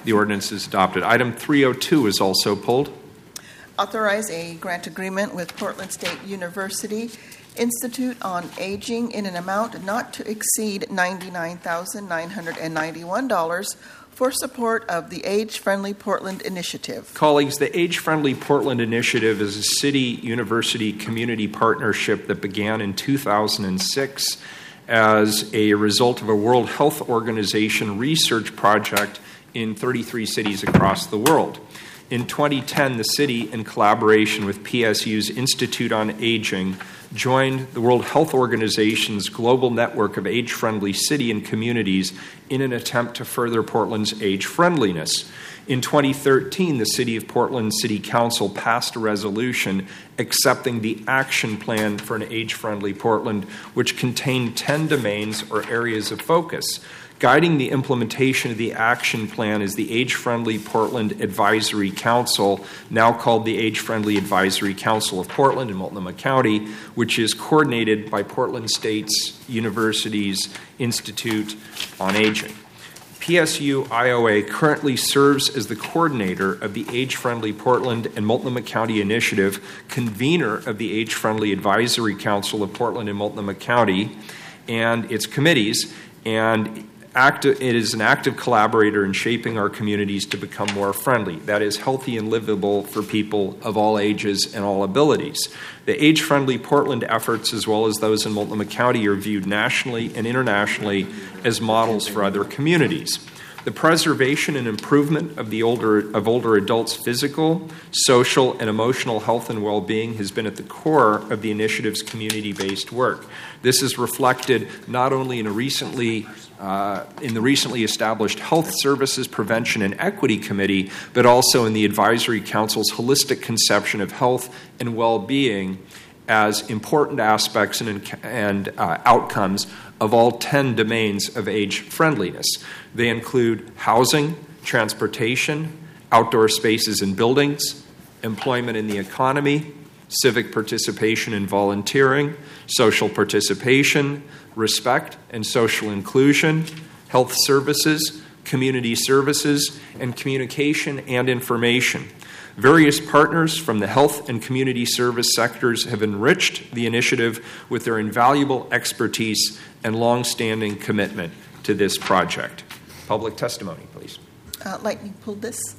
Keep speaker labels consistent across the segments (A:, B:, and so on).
A: The ordinance is adopted. Item 302 is also pulled.
B: Authorize a grant agreement with Portland State University Institute on Aging in an amount not to exceed $99,991 for support of the Age-Friendly Portland Initiative.
A: Colleagues, the Age-Friendly Portland Initiative is a city-university community partnership that began in 2006 as a result of a World Health Organization research project in 33 cities across the world. In 2010, the city, in collaboration with PSU's Institute on Aging, joined the World Health Organization's global network of age-friendly city and communities in an attempt to further Portland's age-friendliness. In 2013, the City of Portland City Council passed a resolution accepting the action plan for an age-friendly Portland, which contained 10 domains or areas of focus. Guiding the implementation of the action plan is the Age-Friendly Portland Advisory Council, now called the Age-Friendly Advisory Council of Portland and Multnomah County, which is coordinated by Portland State's University's Institute on Aging. PSU IOA currently serves as the coordinator of the Age-Friendly Portland and Multnomah County Initiative, convener of the Age-Friendly Advisory Council of Portland and Multnomah County and its committees, and it is an active collaborator in shaping our communities to become more friendly, that is, healthy and livable for people of all ages and all abilities. The Age-Friendly Portland efforts, as well as those in Multnomah County, are viewed nationally and internationally as models for other communities. The preservation and improvement of older adults' physical, social, and emotional health and well-being has been at the core of the initiative's community-based work. This is reflected not only in the recently established Health Services Prevention and Equity Committee, but also in the Advisory Council's holistic conception of health and well-being as important aspects and outcomes of all 10 domains of age friendliness. They include housing, transportation, outdoor spaces and buildings, employment in the economy, civic participation and volunteering, social participation, respect and social inclusion, health services, community services, and communication and information. Various partners from the health and community service sectors have enriched the initiative with their invaluable expertise and long-standing commitment to this project. Public testimony, please.
B: Lightning pulled this.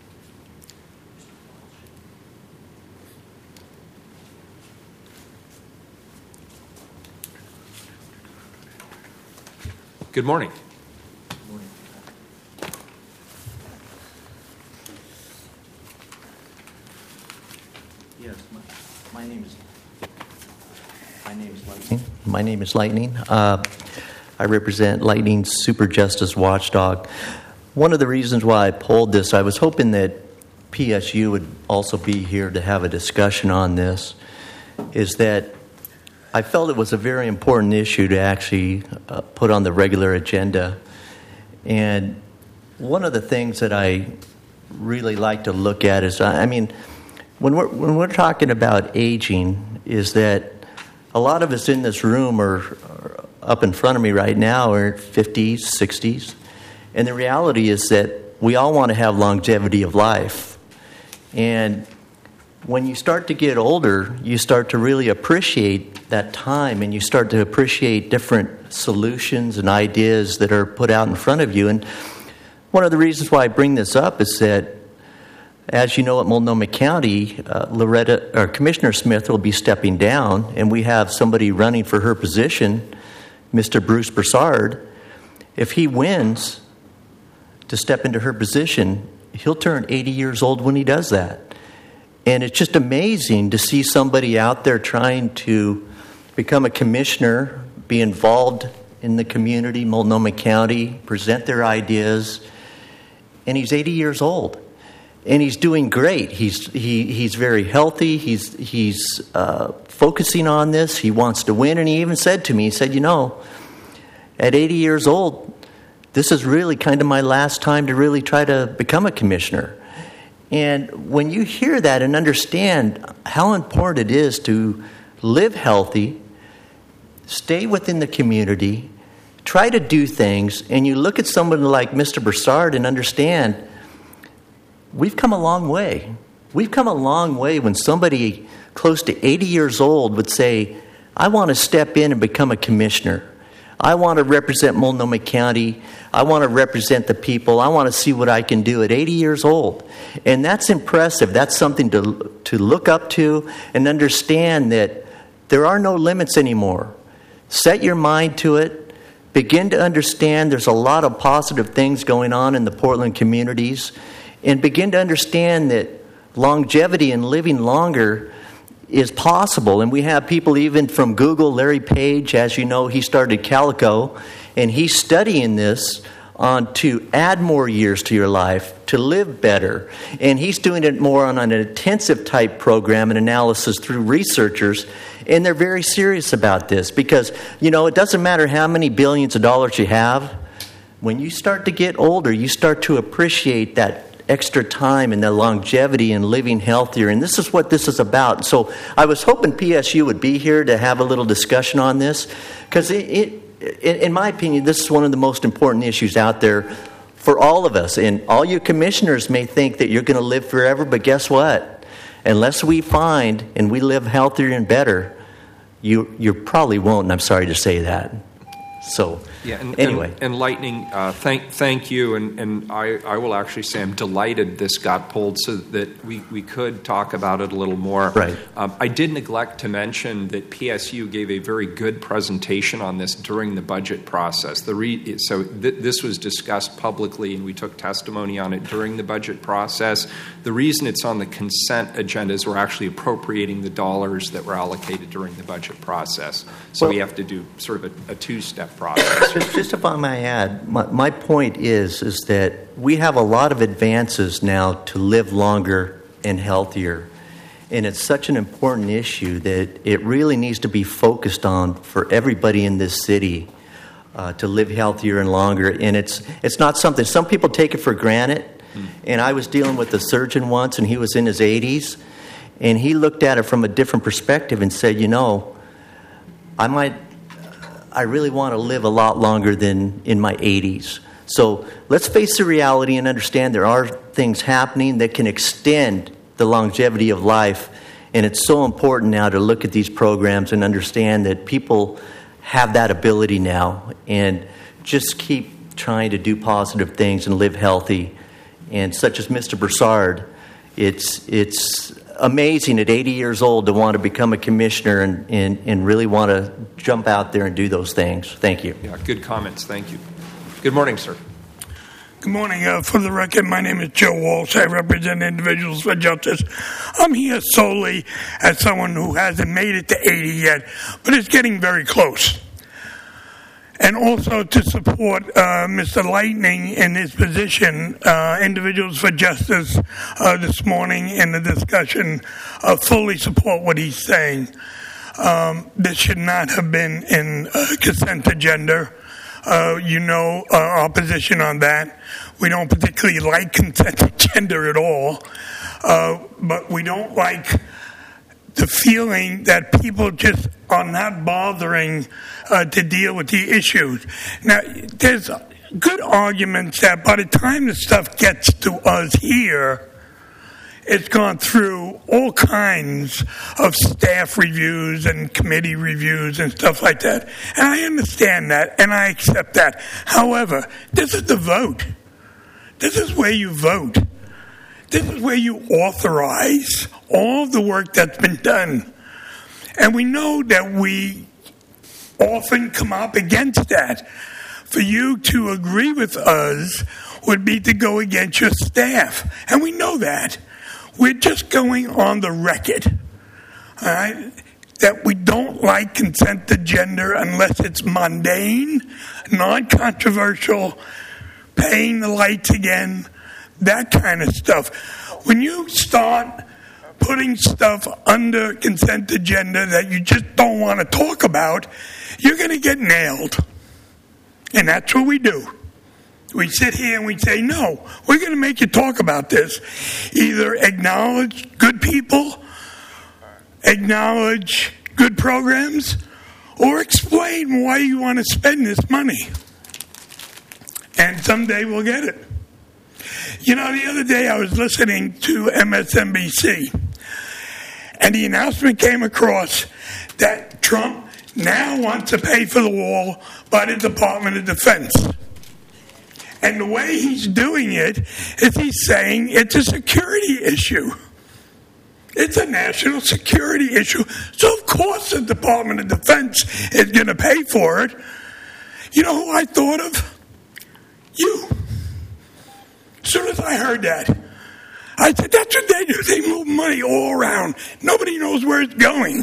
A: Good morning.
C: Yes, my name is Lightning. I represent Lightning Super Justice Watchdog. One of the reasons why I pulled this, I was hoping that PSU would also be here to have a discussion on this, is that I felt it was a very important issue to actually put on the regular agenda. And one of the things that I really like to look at is, when we're talking about aging, is that a lot of us in this room are up in front of me right now are 50s, 60s. And the reality is that we all want to have longevity of life. And when you start to get older, you start to really appreciate that time, and you start to appreciate different solutions and ideas that are put out in front of you. And one of the reasons why I bring this up is that, as you know, at Multnomah County, Commissioner Smith will be stepping down, and we have somebody running for her position, Mr. Bruce Broussard. If he wins to step into her position, he'll turn 80 years old when he does that. And it's just amazing to see somebody out there trying to become a commissioner, be involved in the community, Multnomah County, present their ideas, and he's 80 years old. And he's doing great. He's very healthy. He's focusing on this. He wants to win. And he even said to me, he said, at 80 years old, this is really kind of my last time to really try to become a commissioner. And when you hear that and understand how important it is to live healthy, stay within the community, try to do things, and you look at someone like Mr. Broussard and understand we've come a long way. We've come a long way when somebody close to 80 years old would say, I want to step in and become a commissioner. I want to represent Multnomah County. I want to represent the people. I want to see what I can do at 80 years old. And that's impressive. That's something to look up to and understand that there are no limits anymore. Set your mind to it. Begin to understand there's a lot of positive things going on in the Portland communities. And begin to understand that longevity and living longer is possible. And we have people even from Google. Larry Page, as you know, he started Calico, and he's studying this on to add more years to your life, to live better. And he's doing it more on an intensive type program and analysis through researchers. And they're very serious about this because, you know, it doesn't matter how many billions of dollars you have. When you start to get older, you start to appreciate that extra time and the longevity and living healthier. And this is what this is about. So I was hoping PSU would be here to have a little discussion on this because in my opinion, this is one of the most important issues out there for all of us. And all you commissioners may think that you're going to live forever, but guess what? Unless we find and we live healthier and better, you probably won't, and I'm sorry to say that. So, anyway.
A: And Lightning, thank you. And I will actually say I'm delighted this got pulled so that we could talk about it a little more.
C: Right.
A: I did neglect to mention that PSU gave a very good presentation on this during the budget process. This was discussed publicly, and we took testimony on it during the budget process. The reason it's on the consent agenda is we're actually appropriating the dollars that were allocated during the budget process. So we have to do sort of a two-step process.
C: Just if I may add, my point is that we have a lot of advances now to live longer and healthier. And it's such an important issue that it really needs to be focused on for everybody in this city to live healthier and longer. And it's not something, some people take it for granted. And I was dealing with a surgeon once, and he was in his 80s. And he looked at it from a different perspective and said, you know, I really want to live a lot longer than in my 80s. So let's face the reality and understand there are things happening that can extend the longevity of life. And it's so important now to look at these programs and understand that people have that ability now. And just keep trying to do positive things and live healthy. And such as Mr. Broussard, it's amazing at 80 years old to want to become a commissioner and really want to jump out there and do those things. Thank you.
A: Yeah, good comments. Thank you. Good morning, sir.
D: Good morning. For the record, my name is Joe Walsh. I represent Individuals for Justice. I'm here solely as someone who hasn't made it to 80 yet, but is getting very close. And also to support Mr. Lightning in his position, Individuals for Justice this morning in the discussion fully support what he's saying. This should not have been in consent agenda. You know our position on that. We don't particularly like consent agenda at all, but we don't like the feeling that people just are not bothering to deal with the issues. Now, there's good arguments that by the time the stuff gets to us here, it's gone through all kinds of staff reviews and committee reviews and stuff like that. And I understand that, and I accept that. However, this is the vote. This is where you vote. This is where you authorize all of the work that's been done. And we know that we often come up against that. For you to agree with us would be to go against your staff. And we know that. We're just going on the record, all right, that we don't like consent agenda unless it's mundane, non-controversial, paying the lights again, that kind of stuff. When you start putting stuff under consent agenda that you just don't want to talk about, you're going to get nailed. And that's what we do. We sit here and we say, no, we're going to make you talk about this. Either acknowledge good people, acknowledge good programs, or explain why you want to spend this money. And someday we'll get it. You know, the other day I was listening to MSNBC, and the announcement came across that Trump now wants to pay for the wall by the Department of Defense. And the way he's doing it is he's saying it's a security issue. It's a national security issue. So, of course, the Department of Defense is going to pay for it. You know who I thought of? You. As soon as I heard that, I said, that's what they do. They move money all around. Nobody knows where it's going.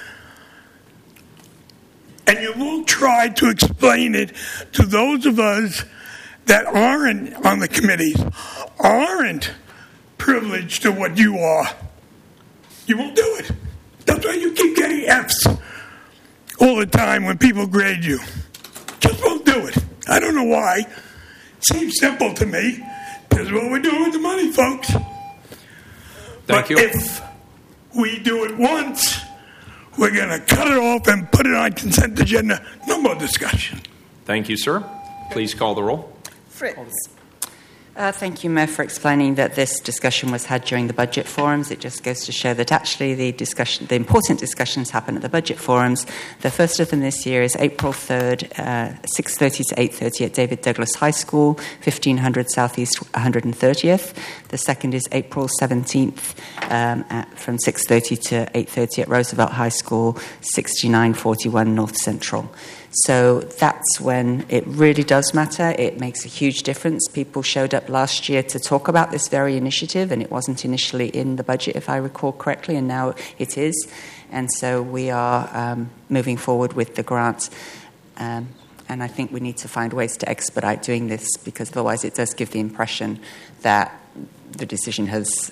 D: And you will try to explain it to those of us that aren't on the committees, aren't privileged to what you are. You won't do it. That's why you keep getting Fs all the time when people grade you. Just won't do it. I don't know why. Seems simple to me. This is what we're doing with the money, folks.
A: Thank you.
D: If we do it once, we're going to cut it off and put it on consent agenda. No more discussion.
A: Thank you, sir. Please call the roll.
B: Fritz.
E: Thank you, Mayor, for explaining that this discussion was had during the budget forums. It just goes to show that actually the important discussions happen at the budget forums. The first of them this year is April 3rd, 6:30 to 8:30 at David Douglas High School, 1500 Southeast 130th. The second is April 17th from 6:30 to 8:30 at Roosevelt High School, 6941 North Central. So that's when it really does matter. It makes a huge difference. People showed up last year to talk about this very initiative, and it wasn't initially in the budget, if I recall correctly, and now it is. And so we are moving forward with the grant. And I think we need to find ways to expedite doing this, because otherwise it does give the impression that the decision has...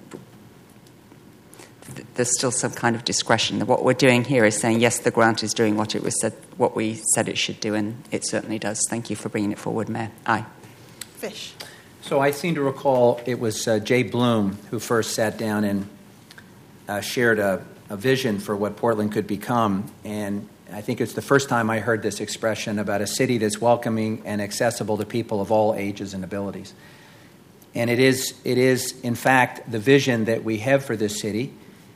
E: There's still some kind of discretion. What we're doing here is saying, yes, the grant is doing what we said it should do, and it certainly does. Thank you for bringing it forward, Mayor. Aye.
B: Fish.
F: So I seem to recall it was Jay Bloom who first sat down and shared a vision for what Portland could become. And I think it's the first time I heard this expression about a city that's welcoming and accessible to people of all ages and abilities. And it is, in fact, the vision that we have for this city.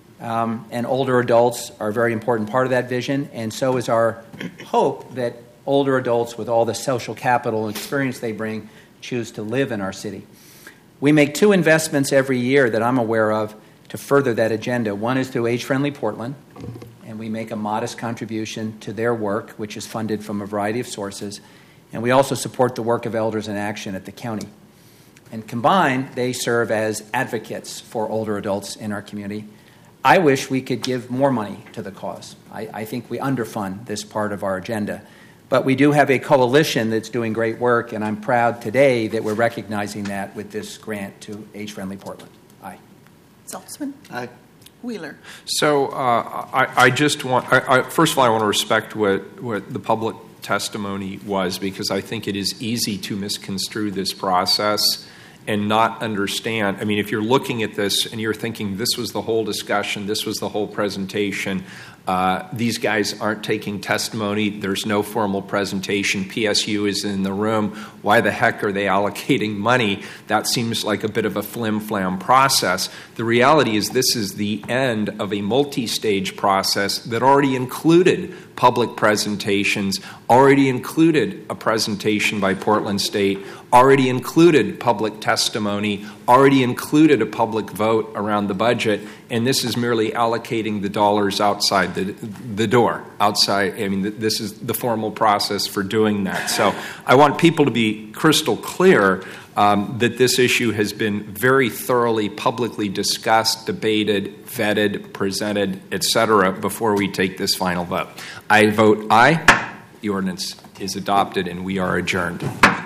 F: And older adults are a very important part of that vision, and so is our hope that older adults with all the social capital and experience they bring choose to live in our city. We make 2 investments every year that I'm aware of to further that agenda. One is through Age Friendly Portland, and we make a modest contribution to their work, which is funded from a variety of sources. And we also support the work of Elders in Action at the county. And combined, they serve as advocates for older adults in our community. I wish we could give more money to the cause. I think we underfund this part of our agenda. But we do have a coalition that's doing great work, and I'm proud today that we're recognizing that with this grant to Age Friendly Portland. Aye.
B: Saltzman.
C: Aye.
B: Wheeler.
A: So I just want, first of all, I want to respect what the public testimony was, because I think it is easy to misconstrue this process and not understand. I mean, if you're looking at this and you're thinking this was the whole discussion, this was the whole presentation, these guys aren't taking testimony, there's no formal presentation, PSU is in the room, why the heck are they allocating money? That seems like a bit of a flim-flam process. The reality is this is the end of a multi-stage process that already included public presentations, already included a presentation by Portland State, already included public testimony, already included a public vote around the budget, and this is merely allocating the dollars outside the door. Outside, I mean, this is the formal process for doing that. So I want people to be crystal clear that this issue has been very thoroughly publicly discussed, debated, vetted, presented, etc., before we take this final vote. I vote aye. The ordinance is adopted, and we are adjourned.